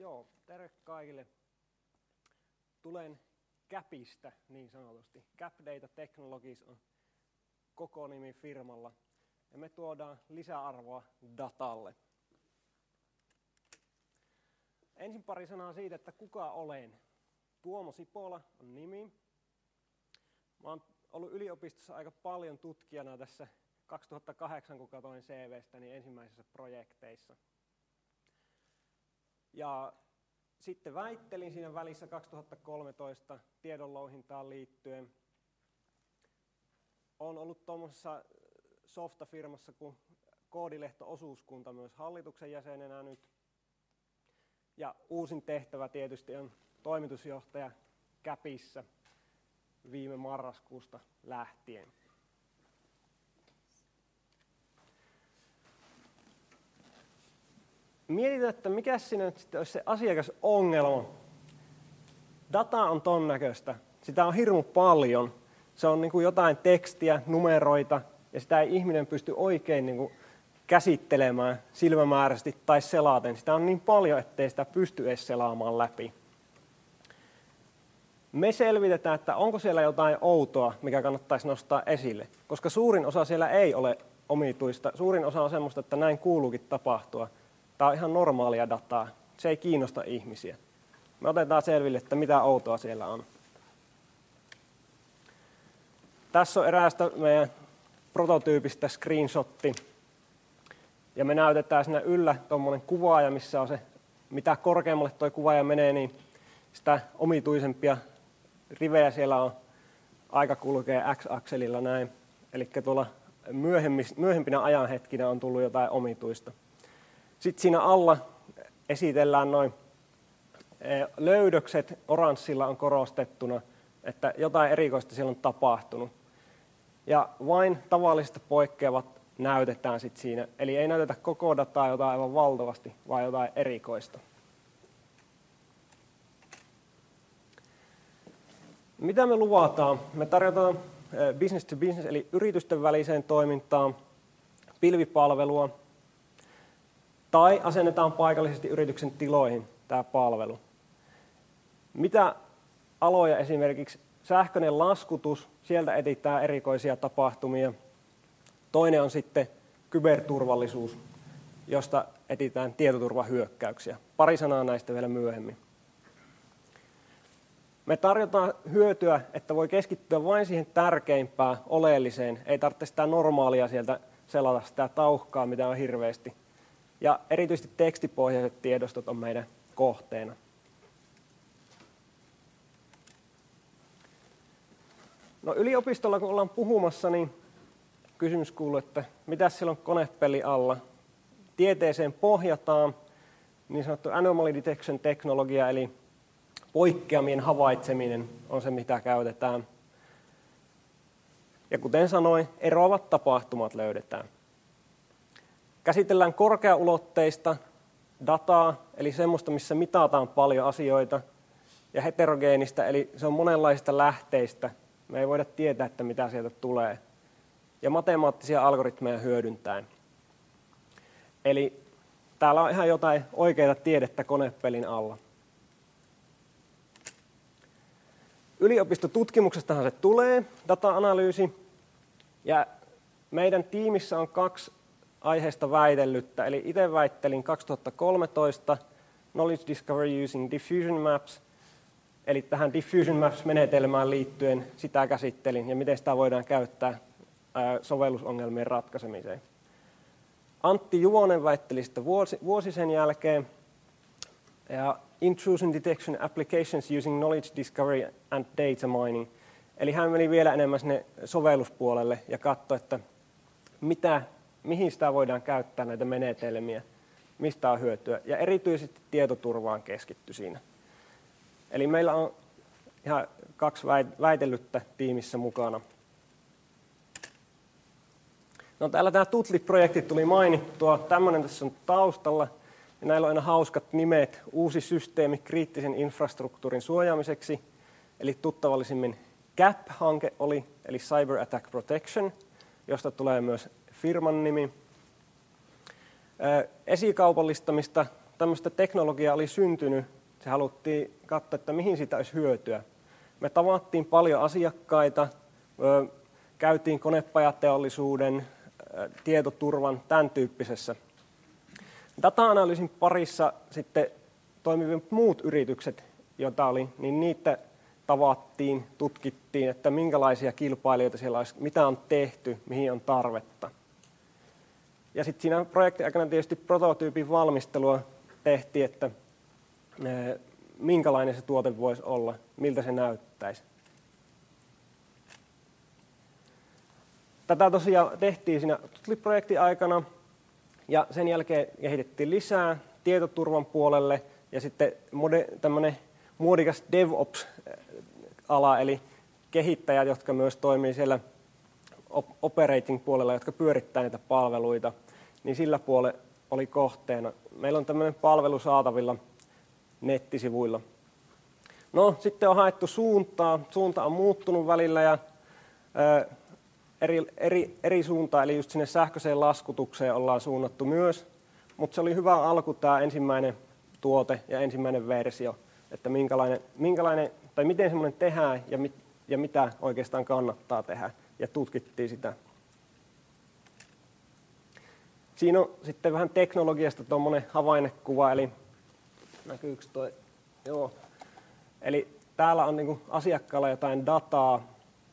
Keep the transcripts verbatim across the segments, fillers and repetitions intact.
Joo, terve kaikille. Tulen Capista niin sanotusti. Cap Data Technologies on koko nimi firmalla. Ja me tuodaan lisäarvoa datalle. Ensin pari sanaa siitä, että kuka olen. Tuomo Sipola on nimi. Mä oon ollut yliopistossa aika paljon tutkijana tässä kaksituhattakahdeksan, kun katsoin C V:stä, niin ensimmäisissä projekteissa. Ja sitten väittelin siinä välissä kaksituhattakolmetoista tiedonlouhintaan liittyen. Olen ollut tuommoisessa softafirmassa kuin Koodilehto-osuuskunta myös hallituksen jäsenenä nyt. Ja uusin tehtävä tietysti on toimitusjohtaja Capissa viime marraskuusta lähtien. Mietitään, että mikä siinä nyt sitten olisi se asiakasongelma. Data on ton näköistä. Sitä on hirmu paljon. Se on niin kuin jotain tekstiä, numeroita, ja sitä ei ihminen pysty oikein niin kuin käsittelemään silmämääräisesti tai selaten. Sitä on niin paljon, ettei sitä pysty edes selaamaan läpi. Me selvitetään, että onko siellä jotain outoa, mikä kannattaisi nostaa esille, koska suurin osa siellä ei ole omituista. Suurin osa on semmoista, että näin kuuluukin tapahtua. Tämä on ihan normaalia dataa. Se ei kiinnosta ihmisiä. Me otetaan selville, että mitä outoa siellä on. Tässä on eräästä meidän prototyypistä screenshotti. Ja me näytetään siinä yllä tuommoinen kuvaaja, missä on se, mitä korkeammalle tuo kuvaaja menee, niin sitä omituisempia rivejä siellä on. Aika kulkee X-akselilla näin. Eli tuolla myöhempinä ajanhetkinä on tullut jotain omituista. Sitten siinä alla esitellään noin löydökset, oranssilla on korostettuna, että jotain erikoista siellä on tapahtunut. Ja vain tavallisesta poikkeavat näytetään sitten siinä. Eli ei näytetä koko dataa jotain aivan valtavasti, vaan jotain erikoista. Mitä me luvataan? Me tarjotaan business to business, eli yritysten väliseen toimintaan pilvipalvelua, tai asennetaan paikallisesti yrityksen tiloihin tämä palvelu. Mitä aloja esimerkiksi? Sähköinen laskutus, sieltä etsitään erikoisia tapahtumia. Toinen on sitten kyberturvallisuus, josta etsitään tietoturvahyökkäyksiä. Pari sanaa näistä vielä myöhemmin. Me tarjotaan hyötyä, että voi keskittyä vain siihen tärkeimpään, oleelliseen. Ei tarvitse sitä normaalia sieltä selata, sitä tauhkaa, mitä on hirveästi. Ja erityisesti tekstipohjaiset tiedostot on meidän kohteena. No yliopistolla kun ollaan puhumassa, niin kysymys kuuluu, että mitä siellä on konepeli alla. Tieteeseen pohjataan niin sanottu anomaly detection teknologia, eli poikkeamien havaitseminen on se, mitä käytetään. Ja kuten sanoin, eroavat tapahtumat löydetään. Käsitellään korkeaulotteista dataa, eli semmoista, missä mitataan paljon asioita, ja heterogeenistä, eli se on monenlaisista lähteistä. Me ei voida tietää, että mitä sieltä tulee. Ja matemaattisia algoritmeja hyödyntäen. Eli täällä on ihan jotain oikeaa tiedettä konepelin alla. Yliopistotutkimuksestahan se tulee, data-analyysi. Ja meidän tiimissä on kaksi aiheesta väitellyttä. Eli itse väittelin kaksituhattakolmetoista Knowledge Discovery Using Diffusion Maps. Eli tähän Diffusion Maps-menetelmään liittyen sitä käsittelin ja miten sitä voidaan käyttää sovellusongelmien ratkaisemiseen. Antti Juvonen väitteli sitä vuosi, vuosi sen jälkeen. Ja Intrusion Detection Applications Using Knowledge Discovery and Data Mining. Eli hän meni vielä enemmän sinne sovelluspuolelle ja katsoi, että mitä, mihin sitä voidaan käyttää näitä menetelmiä, mistä on hyötyä. Ja erityisesti tietoturvaan keskittyi siinä. Eli meillä on ihan kaksi väitellyttä tiimissä mukana. No täällä tämä Tutli-projekti tuli mainittua. Tämmöinen tässä on taustalla. Ja näillä on aina hauskat nimet. Uusi systeemi kriittisen infrastruktuurin suojaamiseksi. Eli tuttavallisimmin C A P-hanke oli, eli Cyber Attack Protection, josta tulee myös firman nimi. Esikaupallistamista tämmöistä teknologiaa oli syntynyt, se haluttiin katsoa, että mihin siitä olisi hyötyä. Me tavattiin paljon asiakkaita, käytiin konepajateollisuuden, tietoturvan, tämän tyyppisessä. Data-analyysin parissa sitten toimivat muut yritykset, joita oli, niin niitä tavattiin, tutkittiin, että minkälaisia kilpailijoita siellä olisi, mitä on tehty, mihin on tarvetta. Ja sitten siinä projektin aikana tietysti prototyypin valmistelua tehtiin, että minkälainen se tuote voisi olla, miltä se näyttäisi. Tätä tosiaan tehtiin siinä projektin aikana ja sen jälkeen kehitettiin lisää tietoturvan puolelle ja sitten tämmöinen muodikas DevOps-ala, eli kehittäjät, jotka myös toimii siellä operating-puolella, jotka pyörittää niitä palveluita, niin sillä puolella oli kohteena. Meillä on tämmöinen palvelu saatavilla nettisivuilla. No, sitten on haettu suuntaa. Suunta on muuttunut välillä ja ö, eri, eri, eri suuntaan, eli just sinne sähköiseen laskutukseen ollaan suunnattu myös. Mutta se oli hyvä alku tämä ensimmäinen tuote ja ensimmäinen versio, että minkälainen, minkälainen tai miten semmoinen tehdään ja, mit, ja mitä oikeastaan kannattaa tehdä, ja tutkittiin sitä. Siinä on sitten vähän teknologiasta tuommoinen havainnekuva, eli näkyykö toi? Joo. Eli täällä on niinku asiakkaalla jotain dataa.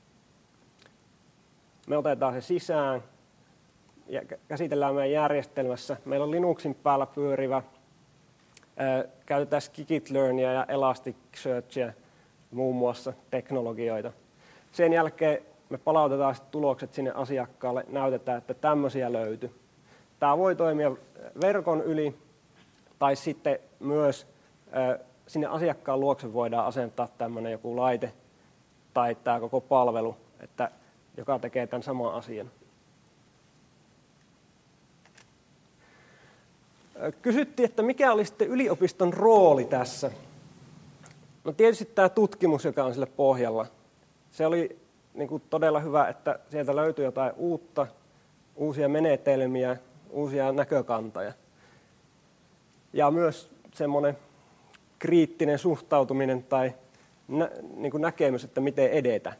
Me otetaan se sisään ja käsitellään meidän järjestelmässä. Meillä on Linuxin päällä pyörivä. Käytetään scikit-learnia ja Elasticsearchia, muun muassa teknologioita. Sen jälkeen me palautetaan tulokset sinne asiakkaalle, näytetään, että tämmöisiä löytyy. Tämä voi toimia verkon yli tai sitten myös sinne asiakkaan luokse voidaan asentaa tämmöinen joku laite tai tämä koko palvelu, että, joka tekee tämän saman asian. Kysyttiin, että mikä oli sitten yliopiston rooli tässä. No tietysti tämä tutkimus, joka on sille pohjalla. Se oli niin kuin todella hyvä, että sieltä löytyi jotain uutta, uusia menetelmiä, uusia näkökantoja. Ja myös semmoinen kriittinen suhtautuminen tai nä, niin kuin näkemys, että miten edetä.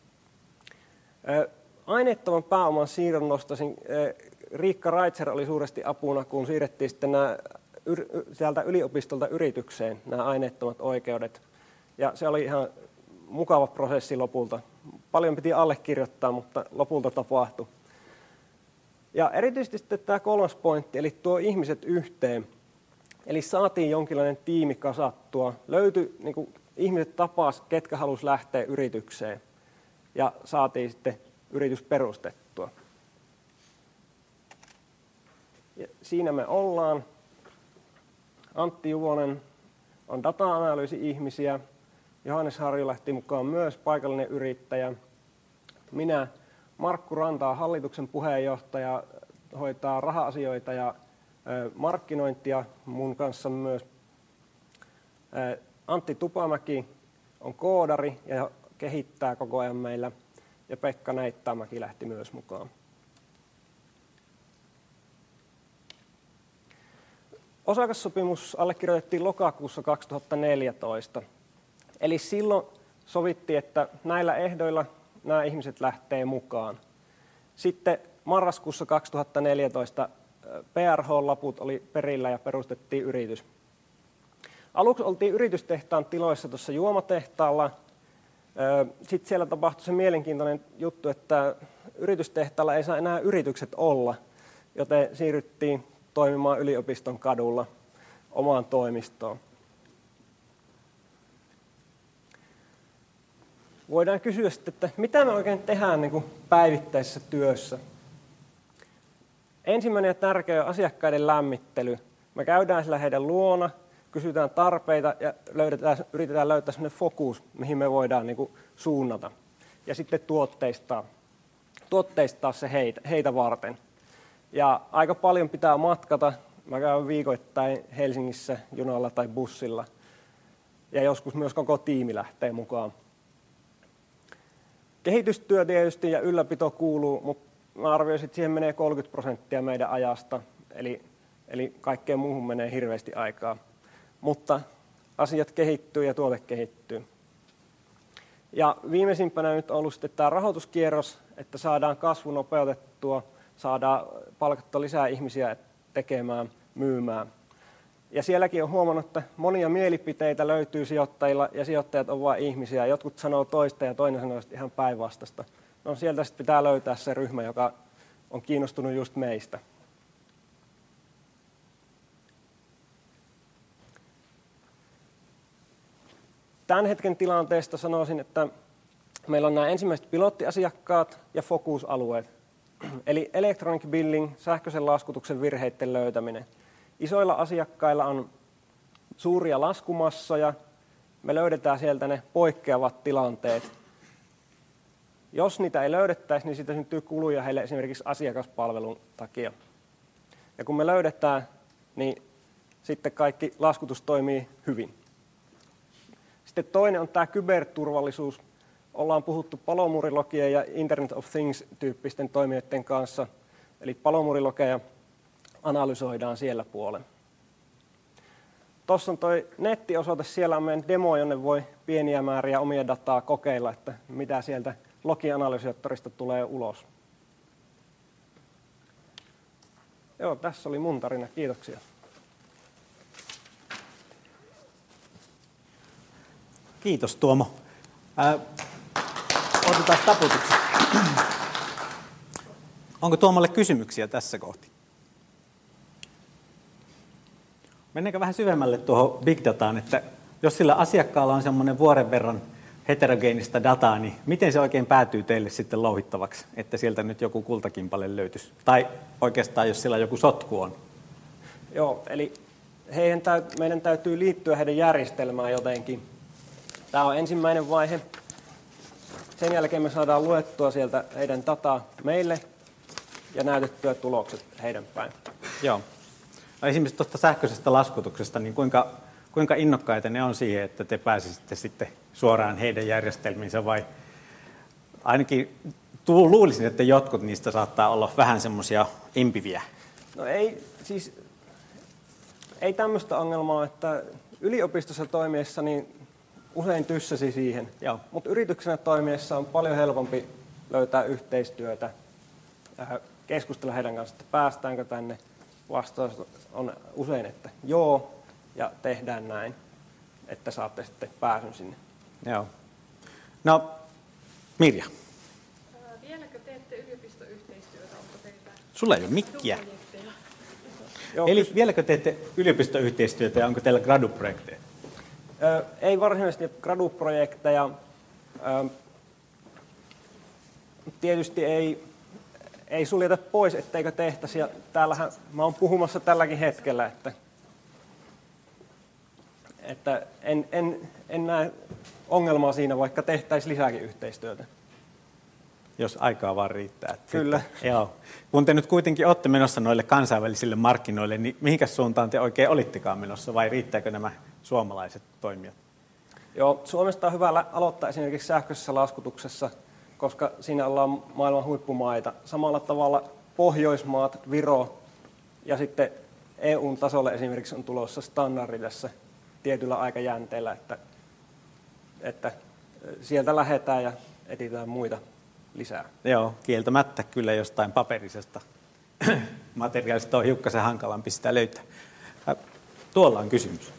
Aineettoman pääoman siirron nostaisin. Riikka Raitser oli suuresti apuna, kun siirrettiin sitten nämä sieltä yliopistolta yritykseen nämä aineettomat oikeudet. Ja se oli ihan mukava prosessi lopulta. Paljon piti allekirjoittaa, mutta lopulta tapahtui. Ja erityisesti sitten tämä kolmas pointti, eli tuo ihmiset yhteen. Eli saatiin jonkinlainen tiimi kasattua. Löytyi, niin kuin ihmiset tapas, ketkä halusi lähteä yritykseen. Ja saatiin sitten yritys perustettua. Ja siinä me ollaan. Antti Juvonen on data-analyysi-ihmisiä. Johannes Harjulahti mukaan myös paikallinen yrittäjä. Minä, Markku Ranta, hallituksen puheenjohtaja, hoitaa raha-asioita ja markkinointia mun kanssa myös. Antti Tupamäki on koodari ja kehittää koko ajan meillä. Ja Pekka Neittämäki lähti myös mukaan. Osakassopimus allekirjoitettiin lokakuussa kaksituhattaneljätoista. Eli silloin sovittiin, että näillä ehdoilla nämä ihmiset lähtee mukaan. Sitten marraskuussa kaksituhattaneljätoista P R H-laput oli perillä ja perustettiin yritys. Aluksi oltiin yritystehtaan tiloissa tuossa juomatehtaalla. Sitten siellä tapahtui se mielenkiintoinen juttu, että yritystehtaalla ei saa enää yritykset olla, joten siirryttiin toimimaan yliopiston kadulla omaan toimistoon. Voidaan kysyä sitten, että mitä me oikein tehdään niin kuin päivittäisessä työssä. Ensimmäinen ja tärkeä on asiakkaiden lämmittely. Me käydään sillä heidän luona, kysytään tarpeita ja löydetään, yritetään löytää sellainen fokus, mihin me voidaan niin kuin suunnata. Ja sitten tuotteistaa, tuotteistaa se heitä, heitä varten. Ja aika paljon pitää matkata. Mä käyn viikoittain Helsingissä junalla tai bussilla. Ja joskus myös koko tiimi lähtee mukaan. Kehitystyö tietysti ja ylläpito kuuluu, mutta mä arvioisin, että siihen menee kolmekymmentä prosenttia meidän ajasta. Eli eli kaikkeen muuhun menee hirveästi aikaa. Mutta asiat kehittyy ja tuote kehittyy. Ja viimeisimpänä nyt on ollut sitten tämä rahoituskierros, että saadaan kasvu nopeutettua, saadaan palkattua lisää ihmisiä tekemään, myymään. Ja sielläkin on huomannut, että monia mielipiteitä löytyy sijoittajilla ja sijoittajat on vain ihmisiä. Jotkut sanoo toista ja toinen sanoo ihan päinvastaista. No sieltä sitten pitää löytää se ryhmä, joka on kiinnostunut just meistä. Tämän hetken tilanteesta sanoisin, että meillä on nämä ensimmäiset pilottiasiakkaat ja fokusalueet. Eli electronic billing, sähköisen laskutuksen virheiden löytäminen. Isoilla asiakkailla on suuria laskumassoja. Me löydetään sieltä ne poikkeavat tilanteet. Jos niitä ei löydettäisi, niin siitä syntyy kuluja heille esimerkiksi asiakaspalvelun takia. Ja kun me löydetään, niin sitten kaikki laskutus toimii hyvin. Sitten toinen on tämä kyberturvallisuus. Ollaan puhuttu palomuurilogien ja Internet of Things-tyyppisten toimijoiden kanssa. Eli palomuurilogeja analysoidaan siellä puolella. Tuossa on tuo nettiosoite, siellä on meidän demo, jonne voi pieniä määriä omia dataa kokeilla, että mitä sieltä logianalysaattorista tulee ulos. Joo, tässä oli mun tarina. Kiitoksia. Kiitos Tuomo. Ää, otetaan taputukset. Onko Tuomolle kysymyksiä tässä kohti? Mennäänkö vähän syvemmälle tuohon big dataan, että jos sillä asiakkaalla on semmoinen vuoren verran heterogeenista dataa, niin miten se oikein päätyy teille sitten louhittavaksi, että sieltä nyt joku kultakimpale löytyisi? Tai oikeastaan, jos sillä joku sotku on. Joo, eli heidän täyt, meidän täytyy liittyä heidän järjestelmään jotenkin. Tämä on ensimmäinen vaihe. Sen jälkeen me saadaan luettua sieltä heidän dataa meille ja näytettyä tulokset heidän päin. Joo. No esimerkiksi tuosta sähköisestä laskutuksesta, niin kuinka, kuinka innokkaita ne on siihen, että te pääsisitte sitten suoraan heidän järjestelmiinsä, vai ainakin luulisin, että jotkut niistä saattaa olla vähän semmoisia impiviä. No ei, siis ei tämmöistä ongelmaa, että yliopistossa toimiessa niin usein tyssäsi siihen, mutta yrityksenä toimiessa on paljon helpompi löytää yhteistyötä, keskustella heidän kanssa, että päästäänkö tänne. Vastaus on usein, että joo, ja tehdään näin, että saatte sitten pääsyn sinne. Joo. No, Mirja. Vieläkö teette yliopistoyhteistyötä? Onko teitä Sulla ei ole mikkiä. Joo, Eli kys- vieläkö teette yliopistoyhteistyötä ja onko teillä graduprojekteja? Ö, ei varsinaisesti graduprojekteja. Ö, tietysti ei... Ei suljeta pois, etteikö tehtäisi, ja täällähän mä oon puhumassa tälläkin hetkellä, että, että en, en, en näe ongelmaa siinä, vaikka tehtäisiin lisääkin yhteistyötä. Jos aikaa vaan riittää. Kyllä. Sitten, joo. Kun te nyt kuitenkin olette menossa noille kansainvälisille markkinoille, niin mihinkäs suuntaan te oikein olittekaan menossa, vai riittääkö nämä suomalaiset toimijat? Joo, Suomesta on hyvä aloittaa esimerkiksi sähköisessä laskutuksessa, koska siinä ollaan maailman huippumaita. Samalla tavalla Pohjoismaat, Viro ja sitten E U:n tasolle esimerkiksi on tulossa standardi tässä tietyllä aikajänteellä, että, että sieltä lähdetään ja etsitään muita lisää. Joo, kieltämättä kyllä jostain paperisesta materiaalista on hiukkasen hankalampi sitä löytää. Tuolla on kysymys.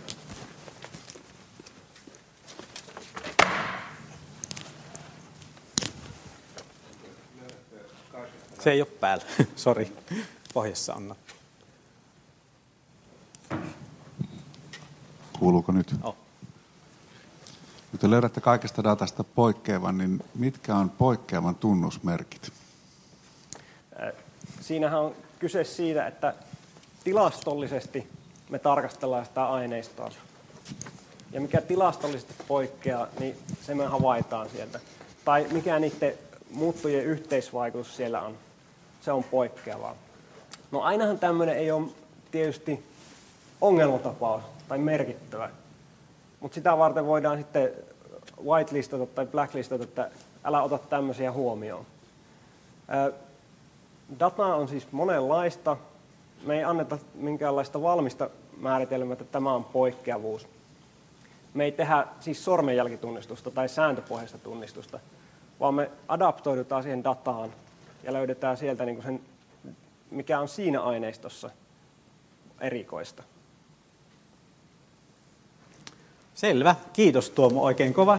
Se ei ole päällä. Sori. Pohjassa on nappi. Kuuluuko nyt? Oh. Kun te löydätte kaikesta datasta poikkeavan, niin mitkä on poikkeavan tunnusmerkit? Siinähän on kyse siitä, että tilastollisesti me tarkastellaan sitä aineistoa. Ja mikä tilastollisesti poikkeaa, niin se me havaitaan sieltä. Tai mikä niiden muuttujien yhteisvaikutus siellä on. Se on poikkeavaa. No ainahan tämmöinen ei ole tietysti ongelmatapaus tai merkittävä. Mutta sitä varten voidaan sitten whitelistata tai blacklistata, että älä ota tämmöisiä huomioon. Data on siis monenlaista me ei anneta minkäänlaista valmista määritelmää, että tämä on poikkeavuus. Me ei tehdä siis sormenjälkitunnistusta tai sääntöpohjaista tunnistusta, vaan me adaptoidutaan siihen dataan ja löydetään sieltä niin kuin sen, mikä on siinä aineistossa erikoista. Selvä. Kiitos Tuomo oikein kova.